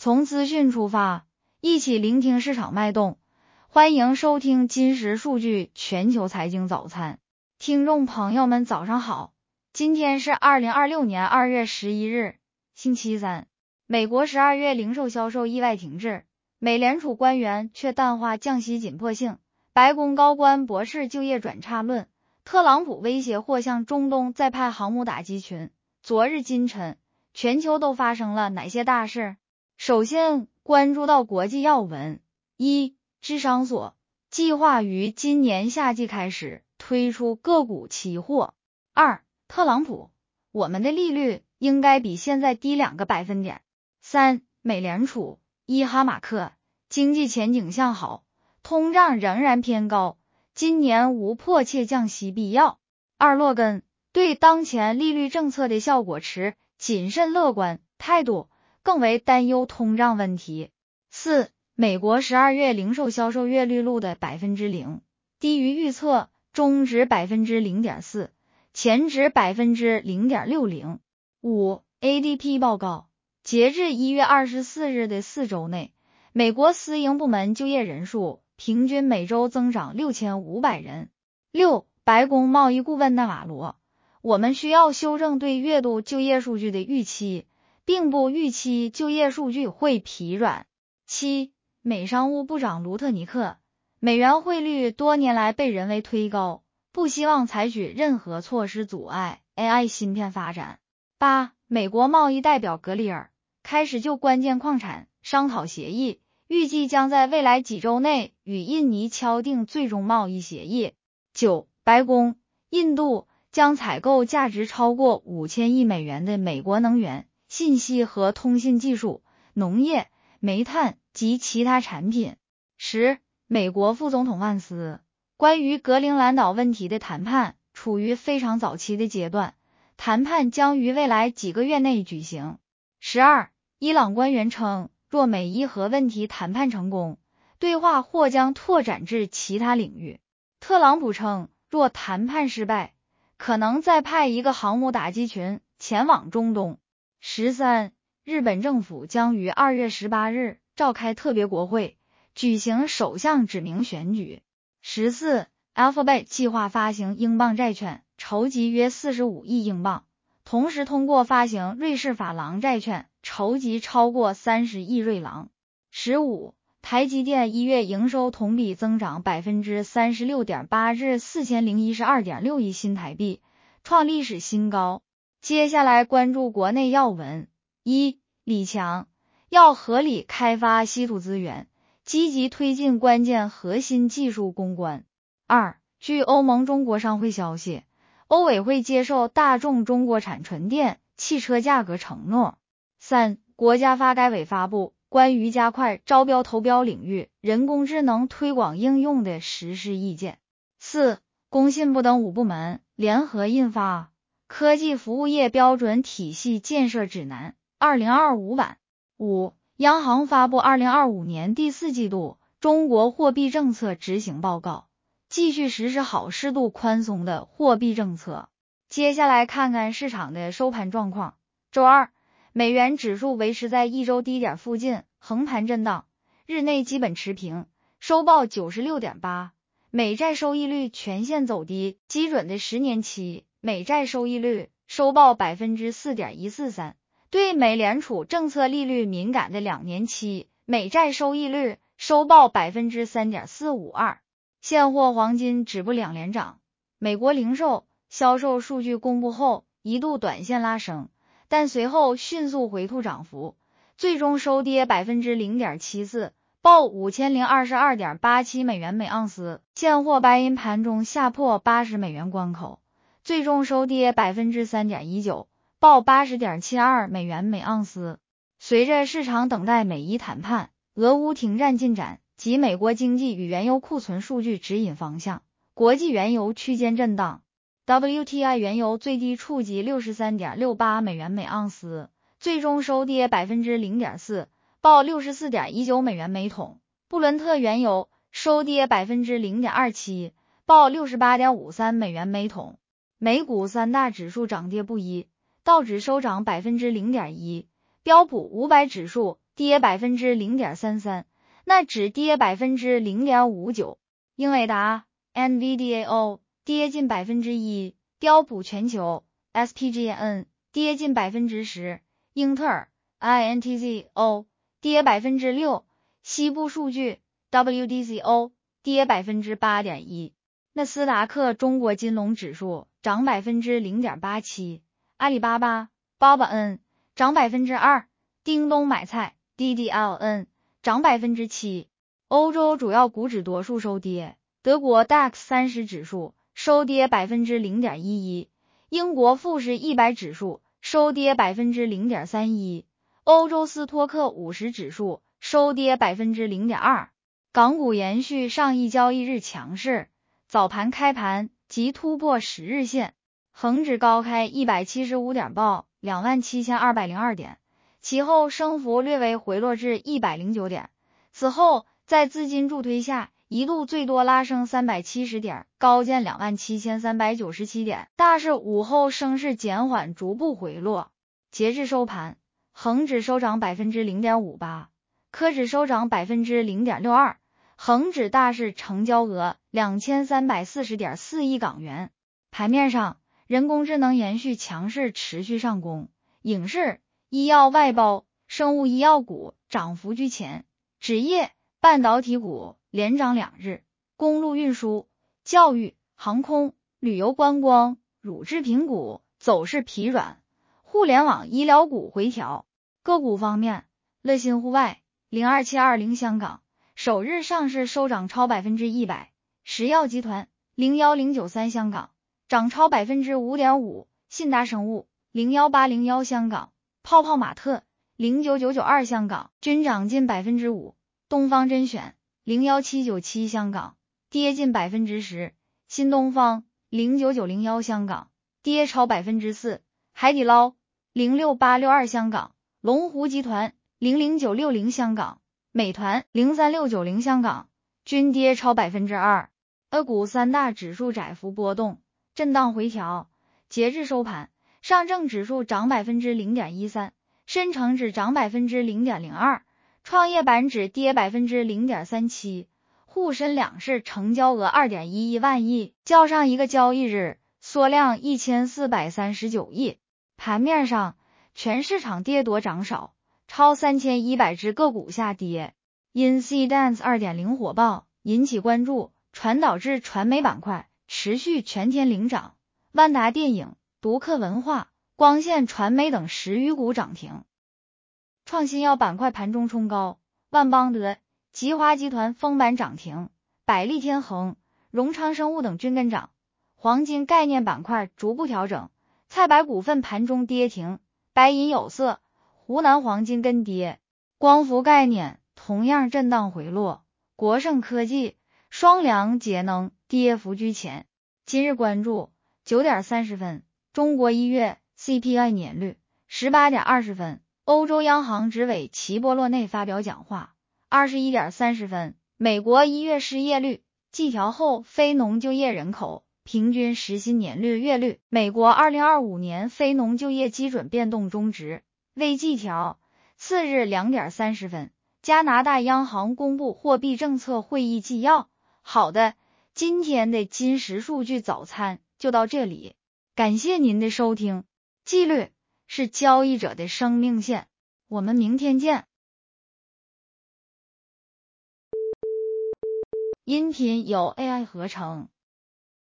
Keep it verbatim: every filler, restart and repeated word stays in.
从资讯出发，一起聆听市场脉动。欢迎收听今时数据全球财经早餐。听众朋友们早上好，今天是二零二六年二月十一日，星期三。美国十二月零售销售意外停滞，美联储官员却淡化降息紧迫性，白宫高官驳斥就业转差论，特朗普威胁或向中东再派航母打击群。昨日今晨，全球都发生了哪些大事？首先关注到国际要闻。一、芝商所计划于今年夏季开始推出个股期货。二、特朗普，我们的利率应该比现在低两个百分点。三、美联储，伊哈马克，经济前景向好，通胀仍然偏高，今年无迫切降息必要。二、洛根，对当前利率政策的效果持谨慎乐观态度，更为担忧通胀问题。四、美国十二月零售销售月率录的 百分之零， 低于预测，中值 百分之零点四， 前值 百分之零点六零。五、A D P 报告，截至一月二十四日的四周内，美国私营部门就业人数平均每周增长六千五百人。六、白宫贸易顾问纳瓦罗，我们需要修正对月度就业数据的预期，并不预期就业数据会疲软。七、美商务部长卢特尼克，美元汇率多年来被人为推高，不希望采取任何措施阻碍 A I 芯片发展。八、美国贸易代表格里尔开始就关键矿产商讨协议，预计将在未来几周内与印尼敲定最终贸易协议。九、白宫，印度将采购价值超过五千亿美元的美国能源、信息和通信技术、农业、煤炭及其他产品。十、美国副总统万斯，关于格陵兰岛问题的谈判处于非常早期的阶段，谈判将于未来几个月内举行。十二、伊朗官员称，若美伊核问题谈判成功，对话或将拓展至其他领域。特朗普称，若谈判失败，可能再派一个航母打击群前往中东。十三、日本政府将于二月十八日召开特别国会，举行首相指名选举。十四、Alphabet 计划发行英镑债券，筹集约四十五亿英镑，同时通过发行瑞士法郎债券，筹集超过三十亿瑞郎。十五、台积电一月营收同比增长 百分之三十六点八 至 四千零一十二点六亿新台币，创历史新高。接下来关注国内要闻。一、李强，要合理开发稀土资源，积极推进关键核心技术攻关。二、据欧盟中国商会消息，欧委会接受大众中国产纯电汽车价格承诺。三、国家发改委发布关于加快招标投标领域人工智能推广应用的实施意见。四、工信部等五部门联合印发科技服务业标准体系建设指南二零二五版。五、央行发布二零二五年第四季度中国货币政策执行报告，继续实施好适度宽松的货币政策。接下来看看市场的收盘状况。周二，美元指数维持在一周低点附近横盘震荡，日内基本持平，收报 九十六点八。美债收益率全线走低，基准的十年期美债收益率收报 百分之四点一四三， 对美联储政策利率敏感的两年期美债收益率收报 百分之三点四五二。 现货黄金止步两连涨，美国零售销售数据公布后一度短线拉升，但随后迅速回吐涨幅，最终收跌 百分之零点七四， 报 五千零二十二点八七美元每盎司。现货白银盘中下破八十美元关口，最终收跌 百分之三点一九， 报 八十点七二美元每盎司。随着市场等待美伊谈判、俄乌停战进展及美国经济与原油库存数据指引方向，国际原油区间震荡。W T I 原油最低触及 六十三点六八美元每盎司，最终收跌 百分之零点四， 报 六十四点一九美元每桶。布伦特原油收跌 百分之零点二七， 报 六十八点五三美元每桶。美股三大指数涨跌不一，道指收涨 百分之零点一， 标普五百指数跌百分之零点三三，纳指跌百分之零点五九，英伟达 N V D A O 跌近百分之一，标普全球 S P G N 跌近百分之十，英特尔 I N T Z O 跌百分之六，西部数据 W D C O 跌百分之八点一，纳斯达克中国金龙指数涨百分之零点八七，阿里巴巴 B A B N 涨百分之二，叮咚买菜 D D L N 涨百分之七。欧洲主要股指多数收跌，德国 D A X 三十指数收跌百分之零点一一，英国富时一百指数收跌百分之零点三一，欧洲斯托克五十指数收跌百分之零点二。港股延续上一交易日强势，早盘开盘即突破十日线，恒指高开一百七十五点报 两万七千二百零二点，其后升幅略微回落至一百零九点，此后在资金助推下一度最多拉升三百七十点，高见 两万七千三百九十七点，大市午后升势减缓，逐步回落。截至收盘，恒指收涨 百分之零点五八， 科指收涨 百分之零点六二， 恒指大市成交额 两千三百四十点四亿港元。盘面上，人工智能延续强势持续上攻，影视、医药外包、生物医药股涨幅居前，纸业、半导体股连涨两日，公路运输、教育、航空、旅游观光、乳制品股走势疲软，互联网医疗股回调。个股方面，乐信户外零二七二零香港首日上市收涨超 百分之一百， 石药集团零一零九三香港涨超 百分之五点五， 信达生物零一八零一香港、泡泡玛特零九九九二香港均涨近 百分之五， 东方甄选零一七九七香港跌近 百分之十， 新东方零九九零一香港跌超 百分之四， 海底捞零六八六二香港、龙湖集团零零九六零香港、美团零三六九零香港均跌超 百分之二。 A 股三大指数窄幅波动，震荡回调。截至收盘，上证指数涨 百分之零点一三， 深成指涨 百分之零点零二， 创业板指跌 百分之零点三七， 沪深两市成交额 二点一一万亿，较上一个交易日缩量一千四百三十九亿。盘面上，全市场跌多涨少，超三千一百只个股下跌。因 C Dance 二点零 火爆引起关注，传导至传媒板块持续全天领涨，万达电影、独客文化、光线传媒等十余股涨停。创新药板块盘中冲高，万邦德、吉华集团封板涨停，百利天恒、荣昌生物等均跟涨。黄金概念板块逐步调整，菜百股份盘中跌停，白银有色、湖南黄金跟跌。光伏概念同样震荡回落，国盛科技、双良节能跌幅居前。今日关注九点三十分，中国一月 C P I 年率；十八点二十分，欧洲央行执委齐波洛内发表讲话；二十一点三十分，美国一月失业率季调后非农就业人口平均时薪年率月率，美国二零二五年非农就业基准变动中值未季调。次日两点三十分，加拿大央行公布货币政策会议纪要。好的，今天的金石数据早餐就到这里，感谢您的收听。纪律是交易者的生命线，我们明天见。音频由 A I 合成。